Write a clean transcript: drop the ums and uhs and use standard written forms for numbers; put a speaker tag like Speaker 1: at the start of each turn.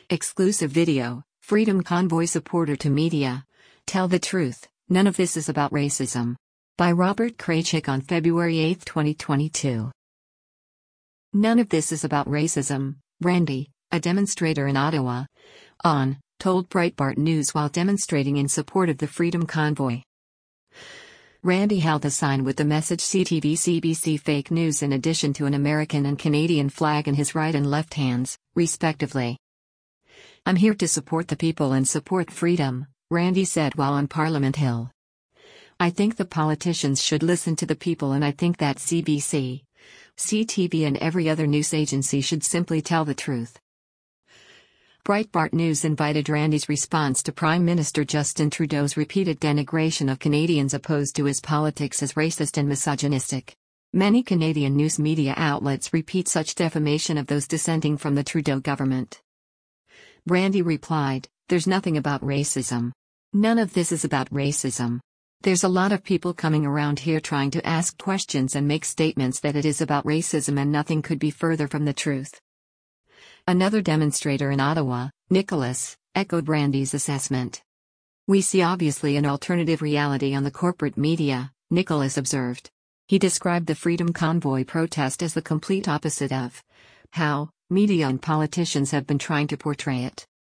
Speaker 1: Exclusive video, Freedom Convoy supporter to media. Tell the truth, none of this is about racism. By Robert Kraychik on February 8, 2022. None of this is about racism, Randy, a demonstrator in Ottawa, told Breitbart News while demonstrating in support of the Freedom Convoy. Randy held a sign with the message CTV-CBC fake news in addition to an American and Canadian flag in his right and left hands, respectively. "I'm here to support the people and support freedom," Randy said while on Parliament Hill. "I think the politicians should listen to the people, and I think that CBC, CTV and every other news agency should simply tell the truth." Breitbart News invited Randy's response to Prime Minister Justin Trudeau's repeated denigration of Canadians opposed to his politics as racist and misogynistic. Many Canadian news media outlets repeat such defamation of those dissenting from the Trudeau government. Randy replied, "There's nothing about racism. None of this is about racism. There's a lot of people coming around here trying to ask questions and make statements that it is about racism, and nothing could be further from the truth." Another demonstrator in Ottawa, Nicholas, echoed Randy's assessment. "We see obviously an alternative reality on the corporate media," Nicholas observed. He described the Freedom Convoy protest as the complete opposite of how media and politicians have been trying to portray it.